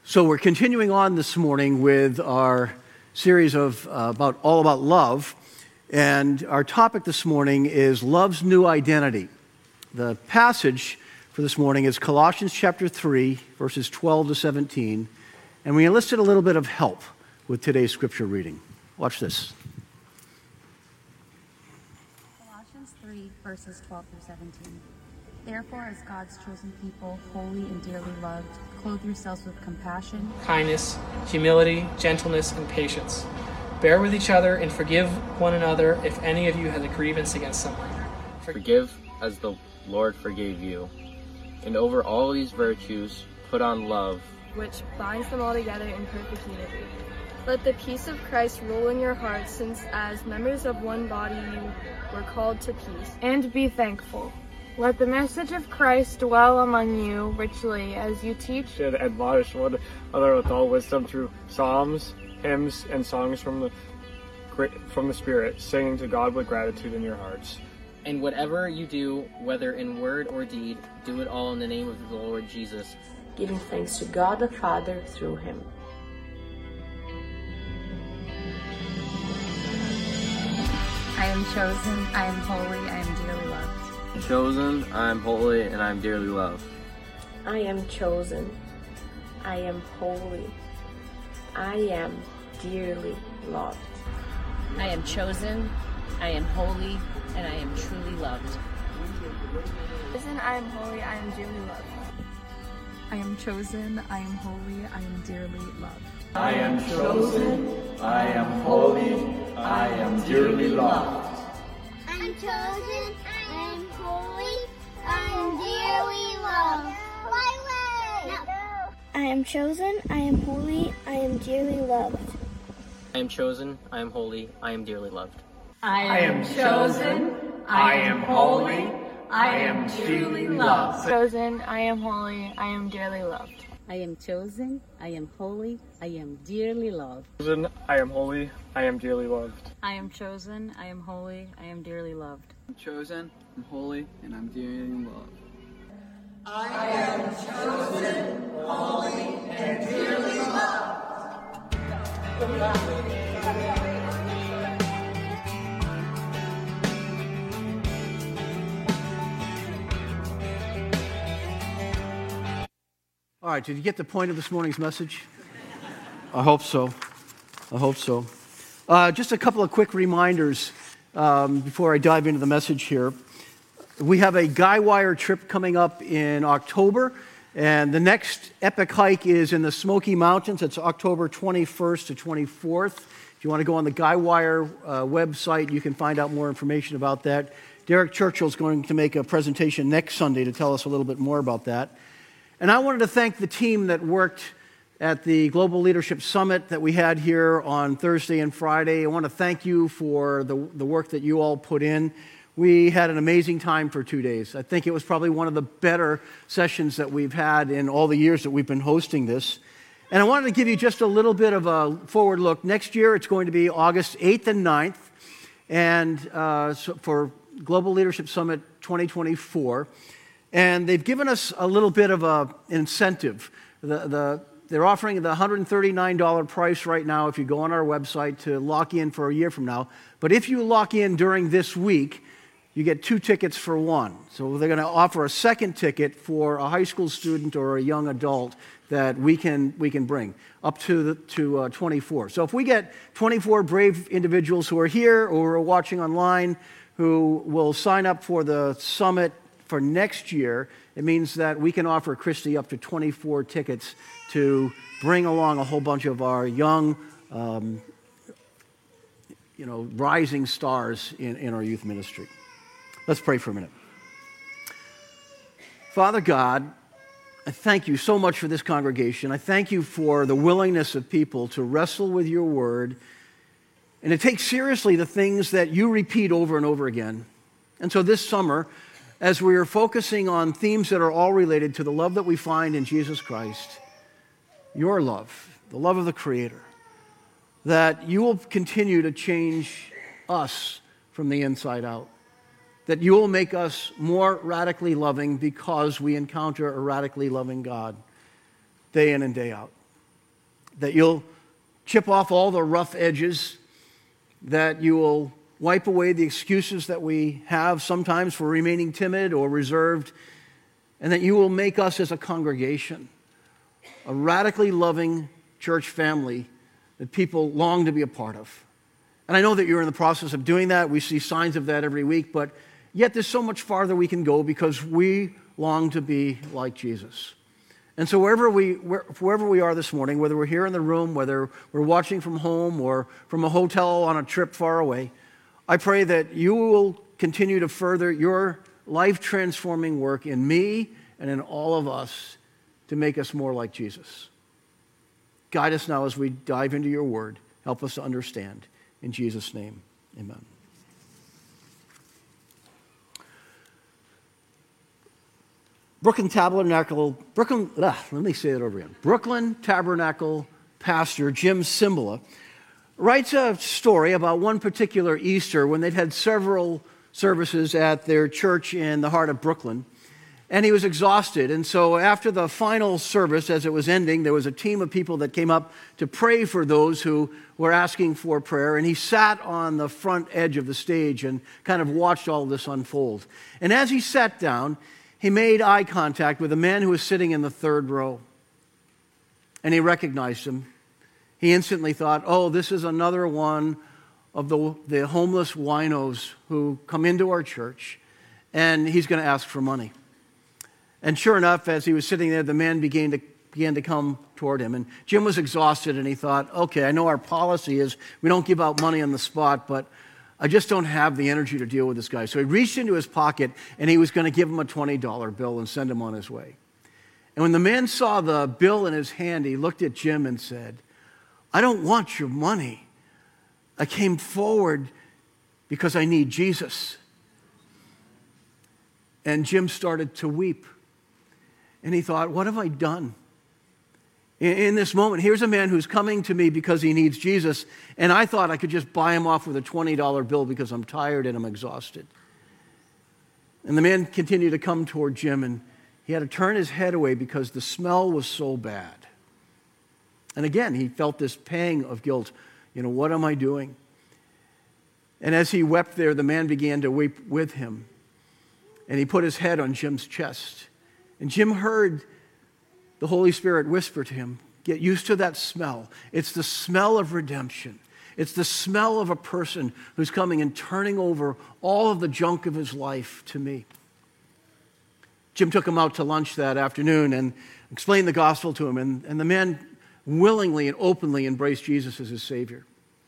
So we're continuing on this morning with our series of all about love, and our topic this morning is love's new identity. The passage for this morning is Colossians chapter 3, verses 12 to 17, and we enlisted a little bit of help with today's scripture reading. Watch this. Colossians 3, verses 12 through 17. Therefore, as God's chosen people, holy and dearly loved, clothe yourselves with compassion, kindness, humility, gentleness, and patience. Bear with each other and forgive one another if any of you has a grievance against someone. Forgive as the Lord forgave you. And over all these virtues, put on love, which binds them all together in perfect unity. Let the peace of Christ rule in your hearts, since as members of one body you were called to peace. And be thankful. Let the message of Christ dwell among you richly as you teach and admonish one another with all wisdom through psalms, hymns, and songs from the Spirit, singing to God with gratitude in your hearts. And whatever you do, whether in word or deed, do it all in the name of the Lord Jesus, giving thanks to God the Father through him. I am chosen, I am holy, I am dearly loved. Chosen, I am holy, and I am dearly loved. I am chosen, I am holy, I am dearly loved. I am chosen, I am holy, and I am truly loved. Chosen, I am holy, I am dearly loved. I am chosen, I am holy, I am dearly loved. I am chosen, I am holy, I am dearly loved. I'm chosen, I am holy, I am dearly loved. I am chosen, I am holy, I am dearly loved. I am chosen, I am holy, I am dearly loved. I am chosen, I am holy, I am dearly loved. Chosen, I am holy, I am dearly loved. I am chosen, I am holy, I am dearly loved. Chosen, I am holy, I am dearly loved. I am chosen, I am holy, I am dearly loved. I'm chosen, I'm holy, and I'm dearly loved. I am chosen, holy, and dearly loved. All right, did you get the point of this morning's message? I hope so. Just a couple of quick reminders before I dive into the message here. We have a Guywire trip coming up in October, and the next epic hike is in the Smoky Mountains. It's October 21st to 24th. If you want to go on the Guywire website, you can find out more information about that. Derek Churchill is going to make a presentation next Sunday to tell us a little bit more about that. And I wanted to thank the team that worked at the Global Leadership Summit that we had here on Thursday and Friday. I want to thank you for the work that you all put in. We had an amazing time for 2 days. I think it was probably one of the better sessions that we've had in all the years that we've been hosting this. And I wanted to give you just a little bit of a forward look. Next year, it's going to be August 8th and 9th, and so for Global Leadership Summit 2024. And they've given us a little bit of an incentive. They're offering the $139 price right now if you go on our website to lock in for a year from now. But if you lock in during this week, you get 2 tickets for 1. So they're going to offer a second ticket for a high school student or a young adult that we can bring up to 24. So if we get 24 brave individuals who are here or are watching online who will sign up for the summit for next year, it means that we can offer Christy up to 24 tickets to bring along a whole bunch of our young, rising stars in our youth ministry. Let's pray for a minute. Father God, I thank you so much for this congregation. I thank you for the willingness of people to wrestle with your word and to take seriously the things that you repeat over and over again. And so this summer, as we are focusing on themes that are all related to the love that we find in Jesus Christ, your love, the love of the Creator, that you will continue to change us from the inside out, that you will make us more radically loving because we encounter a radically loving God day in and day out. that you'll chip off all the rough edges, that you will wipe away the excuses that we have sometimes for remaining timid or reserved, and that you will make us as a congregation a radically loving church family that people long to be a part of. And I know that you're in the process of doing that. We see signs of that every week, but yet there's so much farther we can go because we long to be like Jesus. And so wherever we are this morning, whether we're here in the room, whether we're watching from home or from a hotel on a trip far away, I pray that you will continue to further your life-transforming work in me and in all of us to make us more like Jesus. Guide us now as we dive into your word. Help us to understand. In Jesus' name, amen. Brooklyn Tabernacle pastor Jim Cymbala writes a story about one particular Easter when they'd had several services at their church in the heart of Brooklyn, and he was exhausted. And so after the final service, as it was ending, there was a team of people that came up to pray for those who were asking for prayer, and he sat on the front edge of the stage and kind of watched all this unfold. And as he sat down, he made eye contact with a man who was sitting in the third row, and he recognized him. He instantly thought, oh, this is another one of the homeless winos who come into our church, and he's going to ask for money. And sure enough, as he was sitting there, the man began to come toward him. And Jim was exhausted, and he thought, okay, I know our policy is we don't give out money on the spot, but I just don't have the energy to deal with this guy. So he reached into his pocket, and he was going to give him a $20 bill and send him on his way. And when the man saw the bill in his hand, he looked at Jim and said, I don't want your money. I came forward because I need Jesus. And Jim started to weep. And he thought, what have I done? In this moment, here's a man who's coming to me because he needs Jesus, and I thought I could just buy him off with a $20 bill because I'm tired and I'm exhausted. And the man continued to come toward Jim, and he had to turn his head away because the smell was so bad. And again, he felt this pang of guilt. What am I doing? And as he wept there, the man began to weep with him, and he put his head on Jim's chest. And Jim heard the Holy Spirit whisper to him, get used to that smell. It's the smell of redemption. It's the smell of a person who's coming and turning over all of the junk of his life to me. Jim took him out to lunch that afternoon and explained the gospel to him, and the man willingly and openly embraced Jesus as his Savior.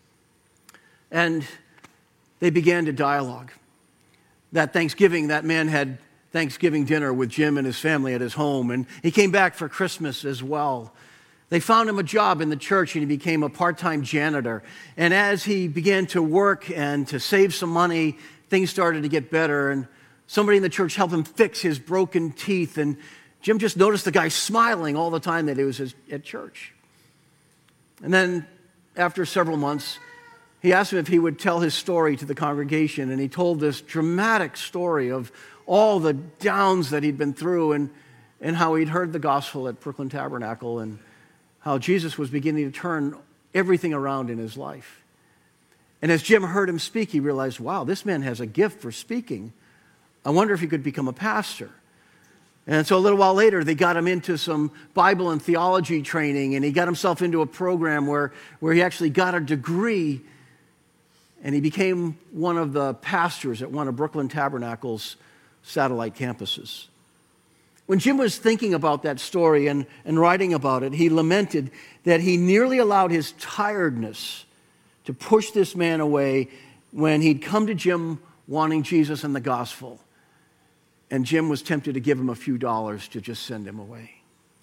And they began to dialogue. That Thanksgiving, that man had Thanksgiving dinner with Jim and his family at his home, and he came back for Christmas as well. They found him a job in the church, and he became a part-time janitor. And as he began to work and to save some money, things started to get better, and somebody in the church helped him fix his broken teeth, and Jim just noticed the guy smiling all the time that he was at church. And then after several months, he asked him if he would tell his story to the congregation, and he told this dramatic story of all the downs that he'd been through and how he'd heard the gospel at Brooklyn Tabernacle and how Jesus was beginning to turn everything around in his life. And as Jim heard him speak, he realized, wow, this man has a gift for speaking. I wonder if he could become a pastor. And so a little while later, they got him into some Bible and theology training, and he got himself into a program where he actually got a degree, and he became one of the pastors at one of Brooklyn Tabernacle's satellite campuses. When Jim was thinking about that story and writing about it, he lamented that he nearly allowed his tiredness to push this man away when he'd come to Jim wanting Jesus and the gospel. And Jim was tempted to give him a few dollars to just send him away.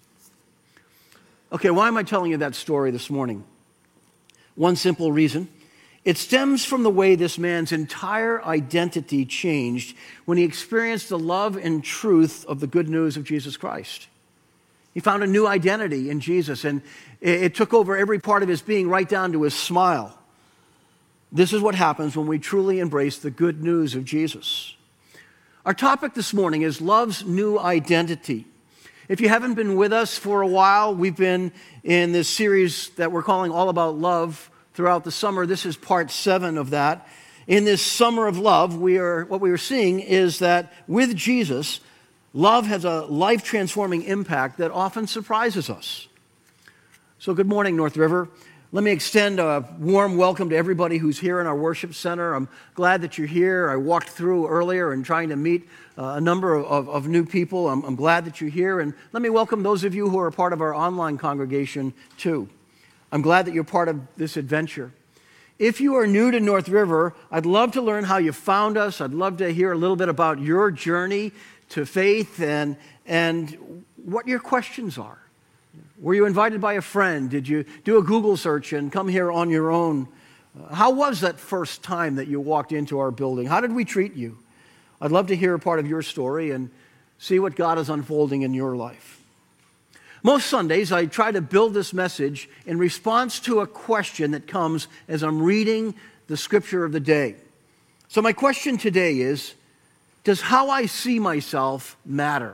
Okay, why am I telling you that story this morning? One simple reason. It stems from the way this man's entire identity changed when he experienced the love and truth of the good news of Jesus Christ. He found a new identity in Jesus, and it took over every part of his being, right down to his smile. This is what happens when we truly embrace the good news of Jesus. Our topic this morning is love's new identity. If you haven't been with us for a while, we've been in this series that we're calling All About Love throughout the summer. This is part 7 of that. In this summer of love, what we are seeing is that with Jesus, love has a life-transforming impact that often surprises us. So good morning, North River. Let me extend a warm welcome to everybody who's here in our worship center. I'm glad that you're here. I walked through earlier and trying to meet a number of new people. I'm glad that you're here. And let me welcome those of you who are part of our online congregation, too. I'm glad that you're part of this adventure. If you are new to North River, I'd love to learn how you found us. I'd love to hear a little bit about your journey to faith and what your questions are. Were you invited by a friend? Did you do a Google search and come here on your own? How was that first time that you walked into our building? How did we treat you? I'd love to hear a part of your story and see what God is unfolding in your life. Most Sundays, I try to build this message in response to a question that comes as I'm reading the scripture of the day. So my question today is, does how I see myself matter?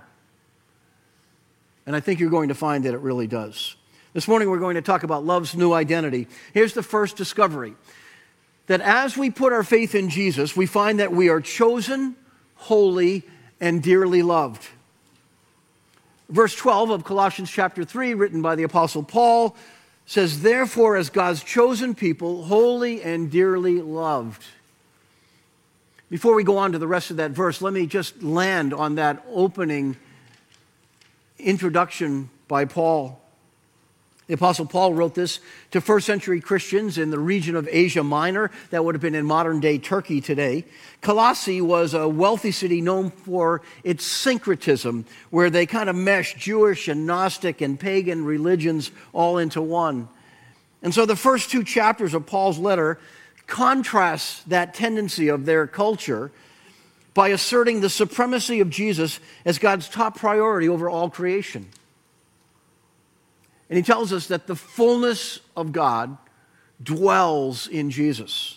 And I think you're going to find that it really does. This morning we're going to talk about love's new identity. Here's the first discovery. That as we put our faith in Jesus, we find that we are chosen, holy, and dearly loved. Verse 12 of Colossians chapter 3, written by the Apostle Paul, says, "Therefore, as God's chosen people, holy and dearly loved." Before we go on to the rest of that verse, let me just land on that opening introduction by Paul. The Apostle Paul wrote this to first century Christians in the region of Asia Minor. That would have been in modern day Turkey today. Colossae was a wealthy city known for its syncretism, where they kind of meshed Jewish and Gnostic and pagan religions all into one. And so the first 2 chapters of Paul's letter contrast that tendency of their culture by asserting the supremacy of Jesus as God's top priority over all creation. And he tells us that the fullness of God dwells in Jesus.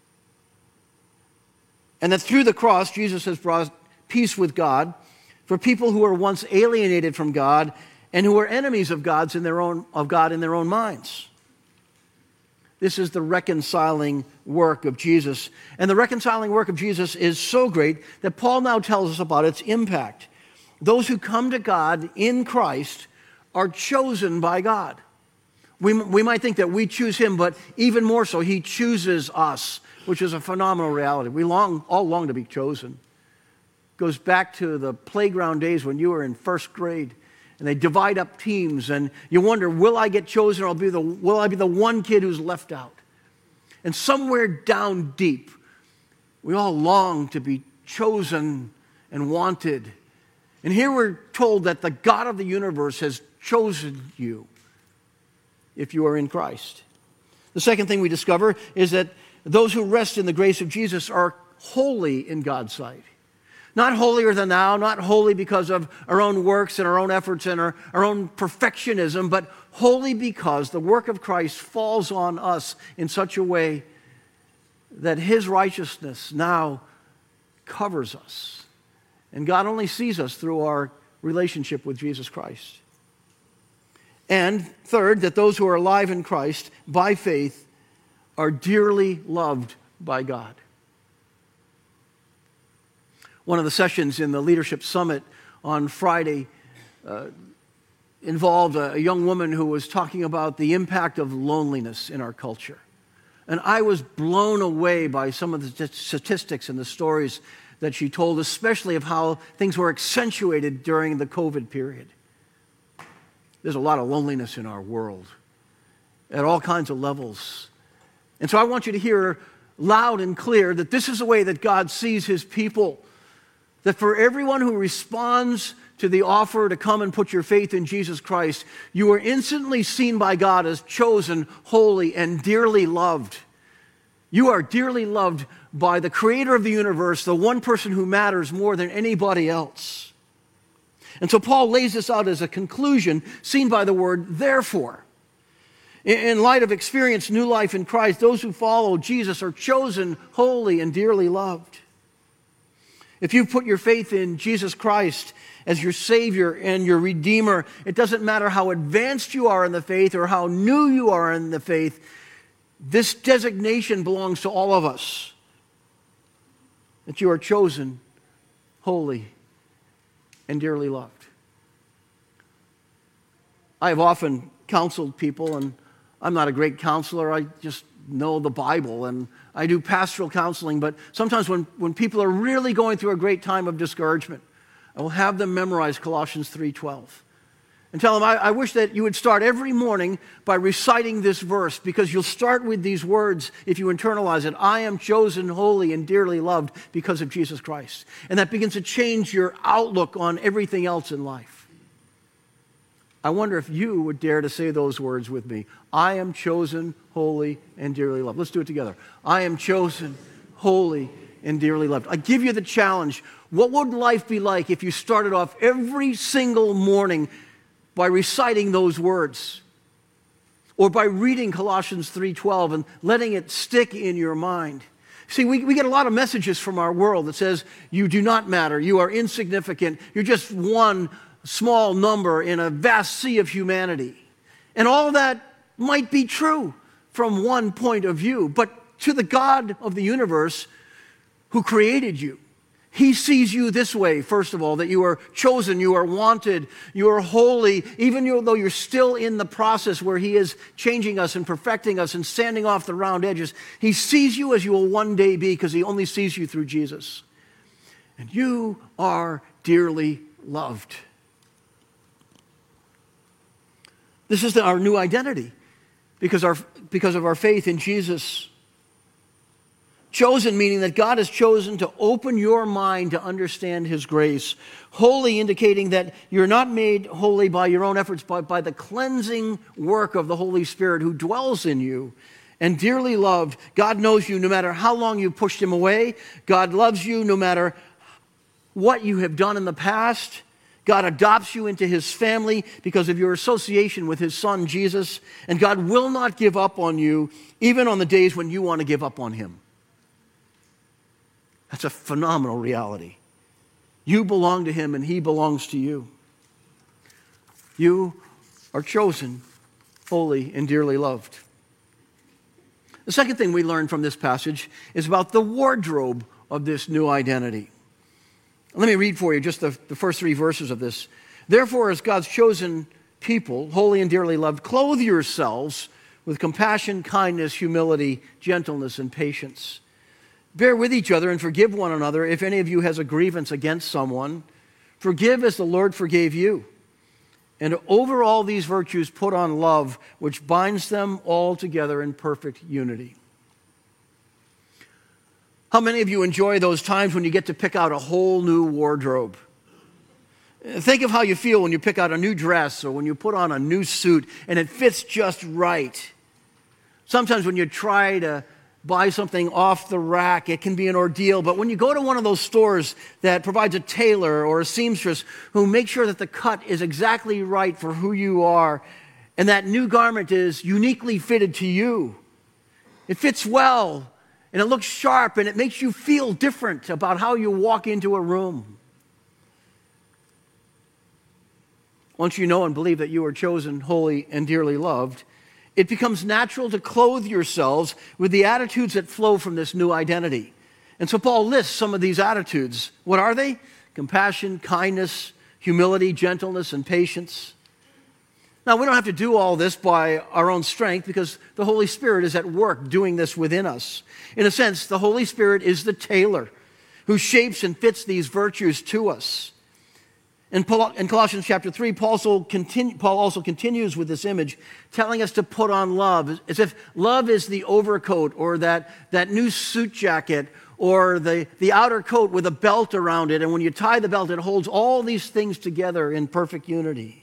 And that through the cross, Jesus has brought peace with God for people who were once alienated from God and who were enemies of God in their own minds. This is the reconciling work of Jesus. And the reconciling work of Jesus is so great that Paul now tells us about its impact. Those who come to God in Christ are chosen by God. We might think that we choose him, but even more so, he chooses us, which is a phenomenal reality. We all long to be chosen. It goes back to the playground days when you were in first grade. And they divide up teams, and you wonder, will I get chosen, or will I be the one kid who's left out? And somewhere down deep, we all long to be chosen and wanted. And here we're told that the God of the universe has chosen you if you are in Christ. The second thing we discover is that those who rest in the grace of Jesus are holy in God's sight. Not holier than thou, not holy because of our own works and our own efforts and our own perfectionism, but holy because the work of Christ falls on us in such a way that his righteousness now covers us. And God only sees us through our relationship with Jesus Christ. And third, that those who are alive in Christ by faith are dearly loved by God. One of the sessions in the Leadership Summit on Friday involved a young woman who was talking about the impact of loneliness in our culture. And I was blown away by some of the statistics and the stories that she told, especially of how things were accentuated during the COVID period. There's a lot of loneliness in our world at all kinds of levels. And so I want you to hear loud and clear that this is the way that God sees his people. That for everyone who responds to the offer to come and put your faith in Jesus Christ, you are instantly seen by God as chosen, holy, and dearly loved. You are dearly loved by the creator of the universe, the one person who matters more than anybody else. And so Paul lays this out as a conclusion seen by the word therefore. In light of experienced new life in Christ, those who follow Jesus are chosen, holy, and dearly loved. If you put your faith in Jesus Christ as your Savior and your Redeemer, it doesn't matter how advanced you are in the faith or how new you are in the faith, this designation belongs to all of us. That you are chosen, holy, and dearly loved. I have often counseled people, and I'm not a great counselor. I just know the Bible, and I do pastoral counseling, but sometimes when people are really going through a great time of discouragement, I will have them memorize Colossians 3:12 and tell them, I wish that you would start every morning by reciting this verse, because you'll start with these words if you internalize it. I am chosen, holy, and dearly loved because of Jesus Christ. And that begins to change your outlook on everything else in life. I wonder if you would dare to say those words with me. I am chosen, holy, and dearly loved. Let's do it together. I am chosen, holy, and dearly loved. I give you the challenge. What would life be like if you started off every single morning by reciting those words? Or by reading Colossians 3:12 and letting it stick in your mind? See, we get a lot of messages from our world that says, you do not matter, you are insignificant, you're just one small number in a vast sea of humanity. And all that might be true from one point of view, but to the God of the universe who created you, He sees you this way, first of all, that you are chosen, you are wanted, you are holy, even though you're still in the process where He is changing us and perfecting us and sanding off the round edges. He sees you as you will one day be, because He only sees you through Jesus. And you are dearly loved. This is our new identity because of our faith in Jesus. Chosen, meaning that God has chosen to open your mind to understand His grace. Holy, indicating that you're not made holy by your own efforts, but by the cleansing work of the Holy Spirit who dwells in you. And dearly loved, God knows you no matter how long you pushed Him away. God loves you no matter what you have done in the past. God adopts you into His family because of your association with His Son, Jesus. And God will not give up on you, even on the days when you want to give up on Him. That's a phenomenal reality. You belong to Him and He belongs to you. You are chosen, holy, and dearly loved. The second thing we learn from this passage is about the wardrobe of this new identity. Let me read for you just the first 3 verses of this. Therefore, as God's chosen people, holy and dearly loved, clothe yourselves with compassion, kindness, humility, gentleness, and patience. Bear with each other and forgive one another if any of you has a grievance against someone. Forgive as the Lord forgave you. And over all these virtues put on love, which binds them all together in perfect unity. How many of you enjoy those times when you get to pick out a whole new wardrobe? Think of how you feel when you pick out a new dress or when you put on a new suit and it fits just right. Sometimes when you try to buy something off the rack, it can be an ordeal. But when you go to one of those stores that provides a tailor or a seamstress who makes sure that the cut is exactly right for who you are, and that new garment is uniquely fitted to you, it fits well, and it looks sharp, and it makes you feel different about how you walk into a room. Once you know and believe that you are chosen, holy, and dearly loved, it becomes natural to clothe yourselves with the attitudes that flow from this new identity. And so Paul lists some of these attitudes. What are they? Compassion, kindness, humility, gentleness, and patience. Now, we don't have to do all this by our own strength because the Holy Spirit is at work doing this within us. In a sense, the Holy Spirit is the tailor who shapes and fits these virtues to us. In Colossians chapter 3, Paul also continues with this image, telling us to put on love, as if love is the overcoat or that new suit jacket or the outer coat with a belt around it. And when you tie the belt, it holds all these things together in perfect unity.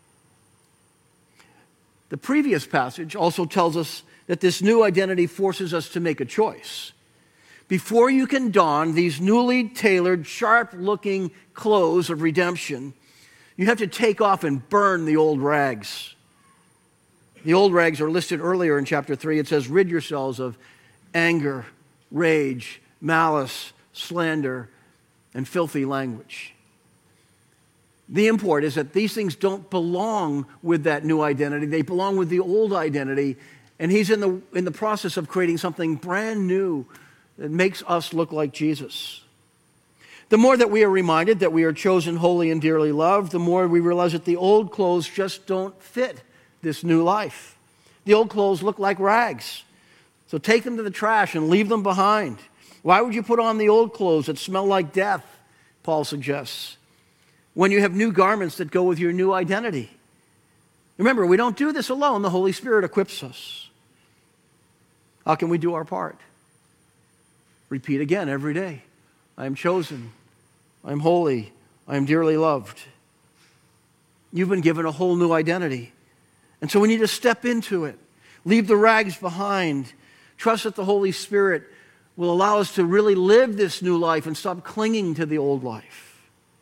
The previous passage also tells us that this new identity forces us to make a choice. Before you can don these newly tailored, sharp-looking clothes of redemption, you have to take off and burn the old rags. The old rags are listed earlier in chapter 3. It says, rid yourselves of anger, rage, malice, slander, and filthy language. The import is that these things don't belong with that new identity. They belong with the old identity. And he's in the process of creating something brand new that makes us look like Jesus. The more that we are reminded that we are chosen, holy, and dearly loved, the more we realize that the old clothes just don't fit this new life. The old clothes look like rags. So take them to the trash and leave them behind. Why would you put on the old clothes that smell like death, Paul suggests, when you have new garments that go with your new identity? Remember, we don't do this alone. The Holy Spirit equips us. How can we do our part? Repeat again every day. I am chosen. I am holy. I am dearly loved. You've been given a whole new identity. And so we need to step into it. Leave the rags behind. Trust that the Holy Spirit will allow us to really live this new life and stop clinging to the old life.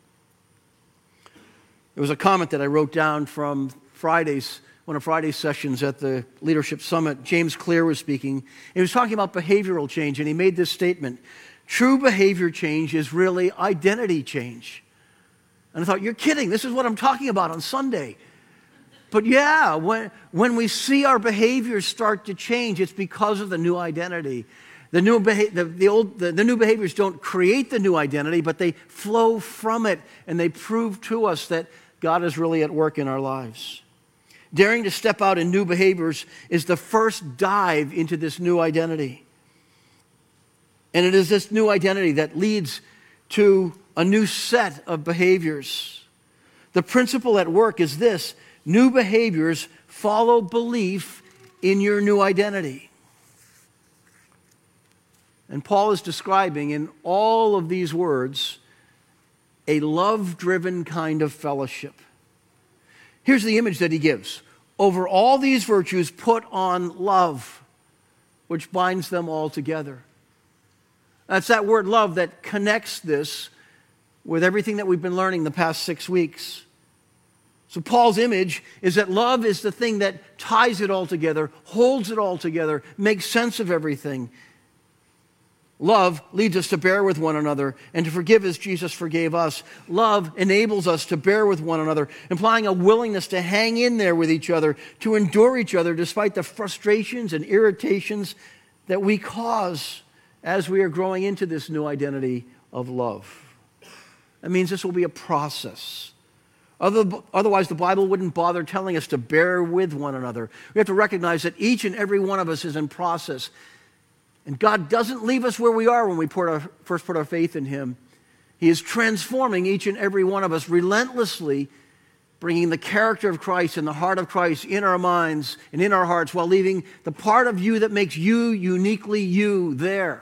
There was a comment that I wrote down from one of Friday's sessions at the Leadership Summit. James Clear was speaking. He was talking about behavioral change, and he made this statement: true behavior change is really identity change. And I thought, you're kidding. This is what I'm talking about on Sunday. But yeah, when we see our behaviors start to change, it's because of the new identity. The new behaviors don't create the new identity, but they flow from it, and they prove to us that God is really at work in our lives. Daring to step out in new behaviors is the first dive into this new identity. And it is this new identity that leads to a new set of behaviors. The principle at work is this: new behaviors follow belief in your new identity. And Paul is describing in all of these words a love-driven kind of fellowship. Here's the image that he gives. Over all these virtues, put on love, which binds them all together. That's that word love that connects this with everything that we've been learning the past 6 weeks. So Paul's image is that love is the thing that ties it all together, holds it all together, makes sense of everything. Love leads us to bear with one another and to forgive as Jesus forgave us. Love enables us to bear with one another, implying a willingness to hang in there with each other, to endure each other despite the frustrations and irritations that we cause as we are growing into this new identity of love. That means this will be a process. Otherwise, the Bible wouldn't bother telling us to bear with one another. We have to recognize that each and every one of us is in process. And God doesn't leave us where we are when we first put our faith in Him. He is transforming each and every one of us relentlessly, bringing the character of Christ and the heart of Christ in our minds and in our hearts, while leaving the part of you that makes you uniquely you there.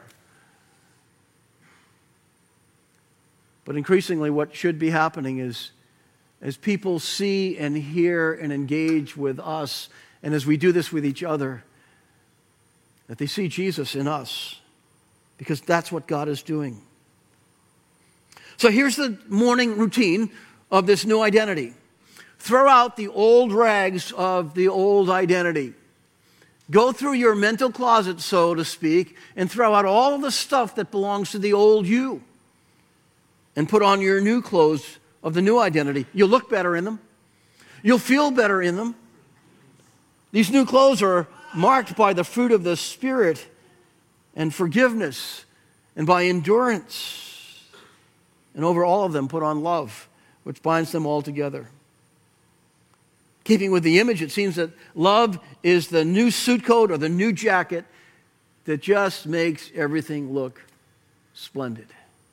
But increasingly, what should be happening is, as people see and hear and engage with us, and as we do this with each other, that they see Jesus in us, because that's what God is doing. So here's the morning routine of this new identity. Throw out the old rags of the old identity. Go through your mental closet, so to speak, and throw out all of the stuff that belongs to the old you, and put on your new clothes of the new identity. You'll look better in them. You'll feel better in them. These new clothes are marked by the fruit of the Spirit and forgiveness and by endurance. And over all of them, put on love, which binds them all together. Keeping with the image, it seems that love is the new suit coat or the new jacket that just makes everything look splendid.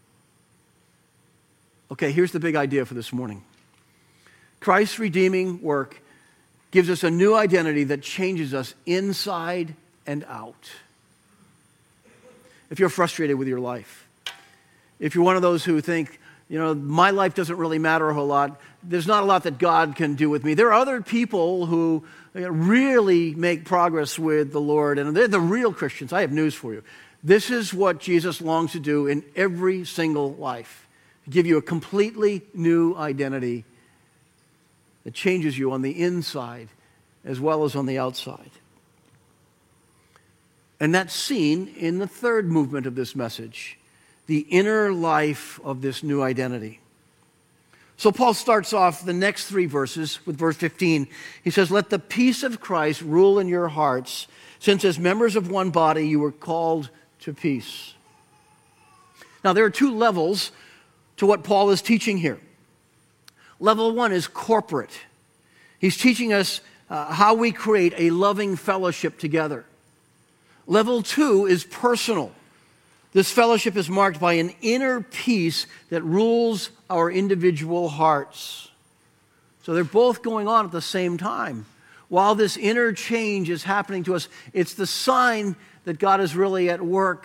Okay, here's the big idea for this morning. Christ's redeeming work gives us a new identity that changes us inside and out. If you're frustrated with your life, if you're one of those who think, my life doesn't really matter a whole lot, there's not a lot that God can do with me. There are other people who really make progress with the Lord, and they're the real Christians. I have news for you. This is what Jesus longs to do in every single life. To give you a completely new identity that changes you on the inside as well as on the outside. And that's seen in the third movement of this message, the inner life of this new identity. So Paul starts off the next 3 verses with verse 15. He says, "Let the peace of Christ rule in your hearts, since as members of one body you were called to peace." Now there are 2 levels to what Paul is teaching here. Level 1 is corporate. He's teaching us how we create a loving fellowship together. Level 2 is personal. This fellowship is marked by an inner peace that rules our individual hearts. So they're both going on at the same time. While this inner change is happening to us, it's the sign that God is really at work.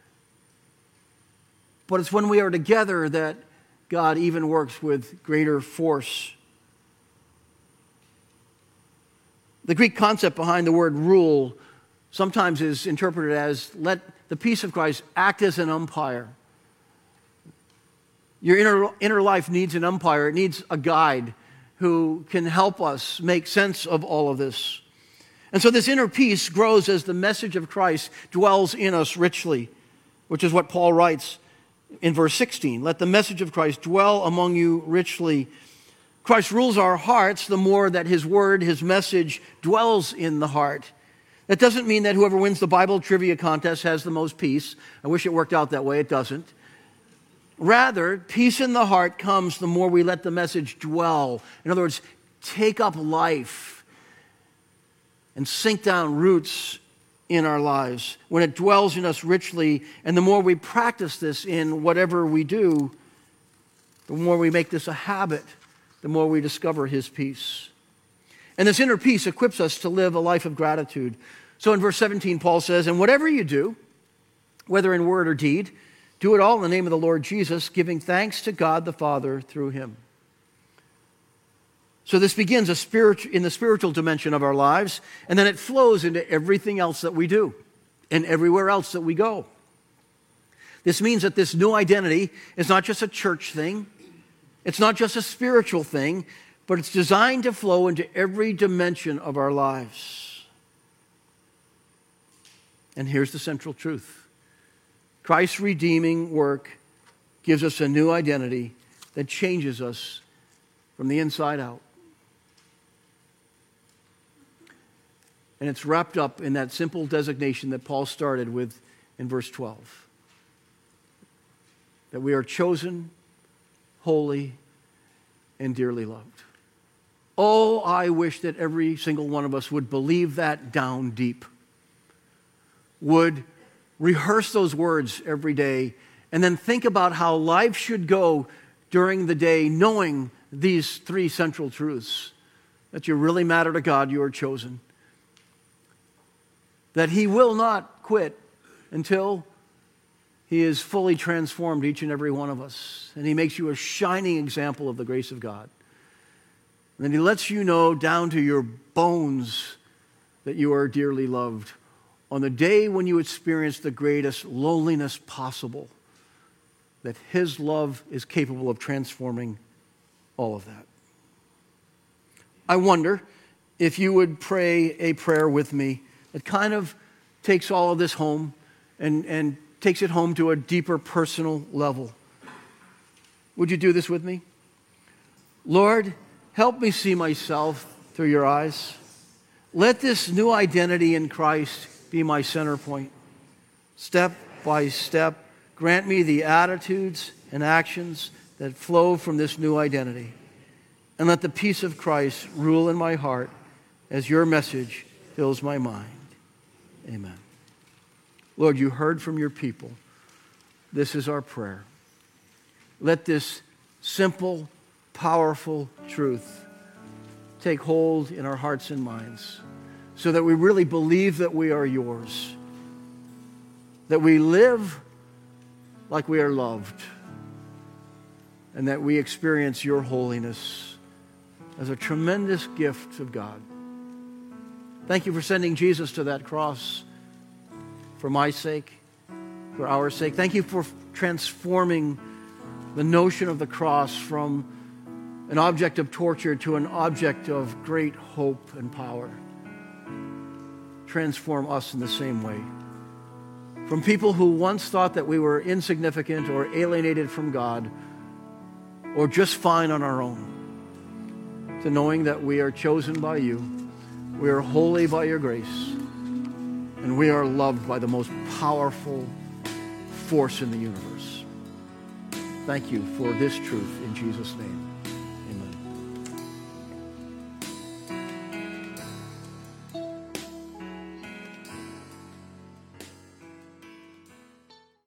But it's when we are together that God even works with greater force. The Greek concept behind the word rule sometimes is interpreted as let the peace of Christ act as an umpire. Your inner life needs an umpire. It needs a guide who can help us make sense of all of this. And so this inner peace grows as the message of Christ dwells in us richly, which is what Paul writes in verse 16. Let the message of Christ dwell among you richly. Christ rules our hearts the more that his word, his message dwells in the heart. That doesn't mean that whoever wins the Bible trivia contest has the most peace. I wish it worked out that way. It doesn't. Rather, peace in the heart comes the more we let the message dwell. In other words, take up life and sink down roots in our lives. When it dwells in us richly, and the more we practice this in whatever we do, the more we make this a habit, the more we discover his peace. And this inner peace equips us to live a life of gratitude. So in verse 17, Paul says, "And whatever you do, whether in word or deed, do it all in the name of the Lord Jesus, giving thanks to God the Father through him." So this begins in the spiritual dimension of our lives, and then it flows into everything else that we do and everywhere else that we go. This means that this new identity is not just a church thing, it's not just a spiritual thing, but it's designed to flow into every dimension of our lives. And here's the central truth. Christ's redeeming work gives us a new identity that changes us from the inside out. And it's wrapped up in that simple designation that Paul started with in verse 12. That we are chosen, holy, and dearly loved. Oh, I wish that every single one of us would believe that down deep. Would rehearse those words every day, and then think about how life should go during the day, knowing these 3 central truths. That you really matter to God, you are chosen. That he will not quit until he is fully transformed each and every one of us. And he makes you a shining example of the grace of God. And then he lets you know down to your bones that you are dearly loved. On the day when you experience the greatest loneliness possible, that his love is capable of transforming all of that. I wonder if you would pray a prayer with me that kind of takes all of this home and takes it home to a deeper personal level. Would you do this with me? Lord, help me see myself through your eyes. Let this new identity in Christ be my center point. Step by step, grant me the attitudes and actions that flow from this new identity. And let the peace of Christ rule in my heart as your message fills my mind. Amen. Lord, you heard from your people. This is our prayer. Let this simple, powerful truth take hold in our hearts and minds, so that we really believe that we are yours, that we live like we are loved, and that we experience your holiness as a tremendous gift of God. Thank you for sending Jesus to that cross for my sake, for our sake. Thank you for transforming the notion of the cross from an object of torture to an object of great hope and power. Transform us in the same way from people who once thought that we were insignificant or alienated from God or just fine on our own, to knowing that we are chosen by you, we are holy by your grace, and we are loved by the most powerful force in the universe. Thank you for this truth in Jesus' name.